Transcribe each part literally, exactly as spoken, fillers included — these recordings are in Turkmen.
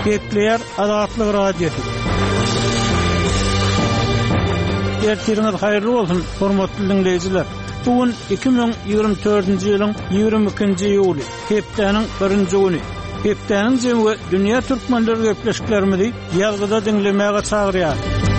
Kepler Azatlyk radiosu. Ertiriniz hayırlı olsun, hormatly dinleyijiler. Bugün iki bin ýygrimi dördünji ýylyň ýygrimi ikinji ýuly, hepdeniň birinji güni. Hepdeniň jemgy dünýä türkmenleri gepleşiklerimizi ýalgyda dinlemäge çagyrýar.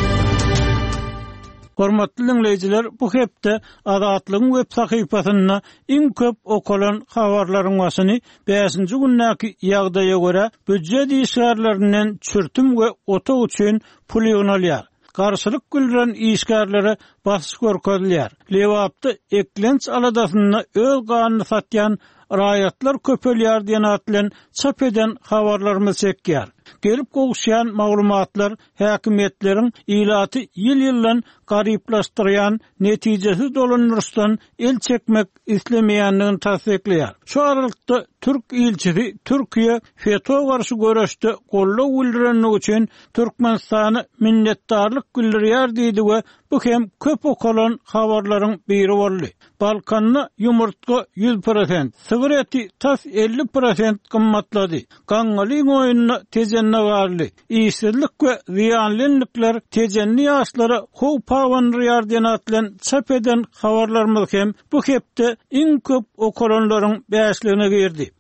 Hormatly dinleyijiler, bu hepde Azatlygyň web sahypasyna iň köp okulan habarlaryň başyny beşinji günnäki ýagdaýa görä büdjet işgärlerinden çürtüm we oto üçin pul ýynalýar. Karşılık güldüren işgärlere basyş görkezilýär. Lewapda eklenç aladasyna öz ganyny satýan raýatlar köpelýär diýen atlan çap eden habarlarymyz çekýär. Gelip gowşaýan maglumatlar häkimetleriň ilaty ýyl-ýyllan garyplaşdyrýan, netijesi dolanyrysdan el çekmek islemeýändigini tasdikleýär. Şu aralykda Türk ilçisi Türkiýe FETÖ garşy görüşde gollaw bildirenlik üçin Türkmenistany minnetdarlyk bildirýär diýdi we bu hem köp okulan habarlaryň biri boldy. Balkanyny ýumurtga yüz prosent, sigareti tas elli prosent gymmatlady. Gaňgaly oýunyny tejenne garly. İşsizlik we ziýanlynlyklar tejenni ýaşlara how pawanrýar diýen atlan çap eden habarlarymyz hem bu hepde iň köp okulanlaryň beşligine girdi.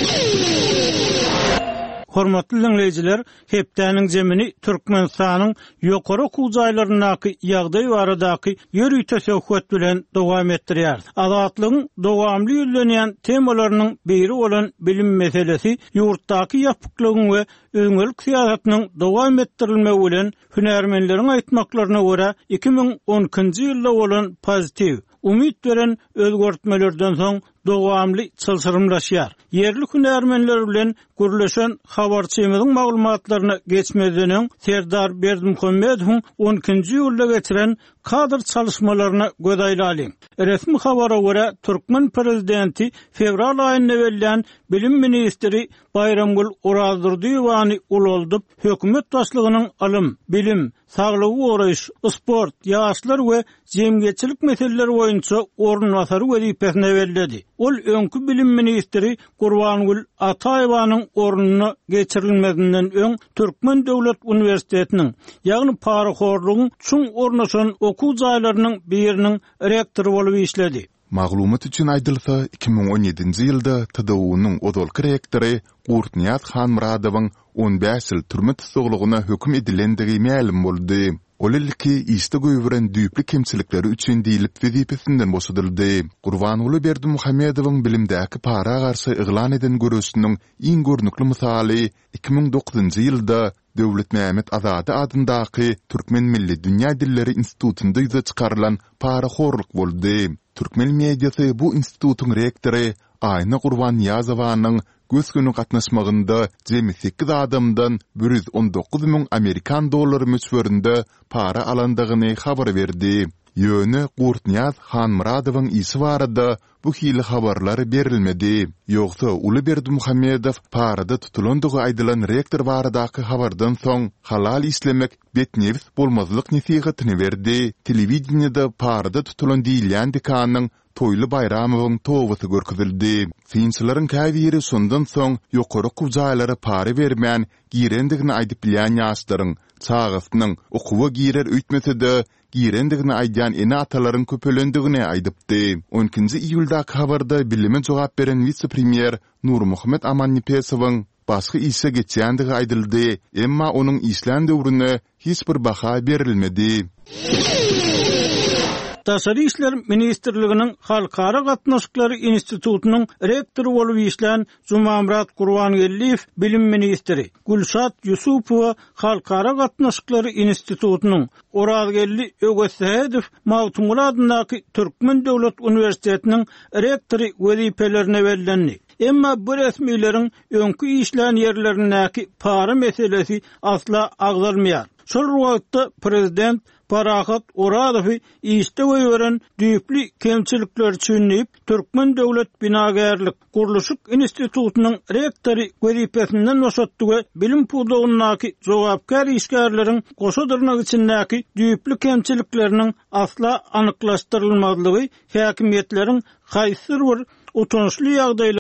Hormatly dinleyijiler, hepdeniň jemini Türkmenistanyň ýokary kujaýlarynaky ýagdaý baradaky ýöri teşekkür bilen dowam etdirýär. Azatlygyň dowamly ýüzlenýän temalarynyň biri bolan bilim meselesi ýurtdaky ýapyklygyň we öňelik siýasatynyň dowam etdirilmegi bilen hünärmenleriň aýtmaklaryna görä iki bin on ikinji ýylda bolan pozitiv, umit beren özgörtmelerden soň dowamly çylsyrymlaşýar. Yerli hünärmenler bilen gürleşen habarçymyzyň maglumatlaryna geçmeden Serdar Berdimuhammedowyň on ikinji ýylda geçiren kadr çalışmalarına göz aýlaly. Resmi habara görä Türkmen prezidenti fevral aýynda berilen bilim ministri Bayramgul Urazdyrdywany uloldyp hökümet başlygynyň alym, bilim, saglygy goraýyş, sport, ýaşlar we jemgyýetçilik meseleleri boýunça ornwasary wezipesine berildi. Ol öňkü bilim ministri Gurbangul Ataýewanyň ornuny geçirilmesinden öň Türkmen Döwlet Uniwersitetiniň, ýagny paraxorlugyň çuň ornaşan okuw jaýlarynyň biriniň rektory bolup işledi. Maglumat üçin aýdylsa, iki bin on ýedinji ýylda T D U-nyň odolky rektory Gurtniýat Hanmuradowyň on beş ýyl türme tutuklugyna höküm edilendigi ma'lum boldy. Ol ilki iste göýbüren düýpli kemçilikleri üçin diýilip wezipesinden boşadyldy. Gurbangul Berdimuhammedowyň bilimdäki para garşy yglan eden görüşiniň iň görnükli misaly iki bin dokuzunji ýylda Döwlet Mehmet Azady adyndaky Türkmen Milli Dünýä Dilleri Institutunda ýyza çykarylan paraxorluk boldy. Türkmen mediýasy bu institutyň rektory Aýna Gurban Ýazowanyň göz günü gatnaşmagynda jemi sekiz adamdan bir yüz on dokuz min Amerikan dollary möçberinde para alandygyny habar berdi. Ýöne Gurtniýat Hanmuradowyň isi barada bu hili habarlar berilmedi. Ýogsa Uly Berdimuhammedow parada tutulandygy aýdylan rektor baradaky habardan soň halal islemek betnewis bolmazlyk nesihatini berdi. Telewizionyada parada tutulan diýilýän dekanyň Toyly Bayramowyň towasy görkezildi. Finçilerin käbiri sondan soň ýokary kujaýlara para bermän girendigini aýdyp bilýän ýaşlaryň çağasynyň okuwa girer öýtmesede girendigini aýdýan ene atalaryň köpelendigini aýdypdy. on ikinji iýulda habarda bilime jogap beren vice-premier Nurmuhammed Amannipesowyň başga işe geçýändigi aýdyldy, emma onuň işlän döwrüne hiç bir baha berilmedi. Taşary işler ministrliginiň Halkara gatnaşyklary institutynyň rektory bolup işlän Jumamrat Gurbangelliýew bilim ministri, Gülşat Ýusupowa Halkara gatnaşyklary institutynyň, Orazgelli Ögöshedow Mawtumul adynaky Türkmen Döwlet Uniwersitetiniň rektory wezipelerine berilendi. Emma bu resmiýlerin öňkü işlän ýerlerindäki para meselesi asla agzalmaýar. Şol wagtda prezident Parahat Oradowy iste göýberen düýpli kemçilikler çünnip Türkmen Döwlet Binagerlik Guruluşyk Institutynyň rektory wezipesinden boşatdy we bilim pudagynyňky jogapkar işgärleriň goşadyrnak içindäki düýpli kemçilikleriniň asla anyklaşdyrylmazlygy häkimetleriň haýsyr bir utançly ýagdaýlar